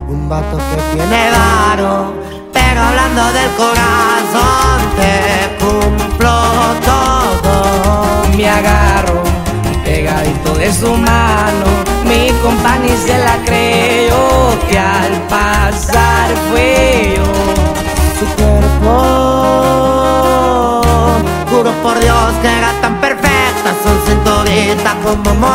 un vato que tiene varo, pero hablando del corazón te cumplo todo. Me agarro pegadito de su mano, mi compa ni se la creyó, que al pasar fue yo. Su cuerpo, juro por Dios que era tan perfecta, son cinturita como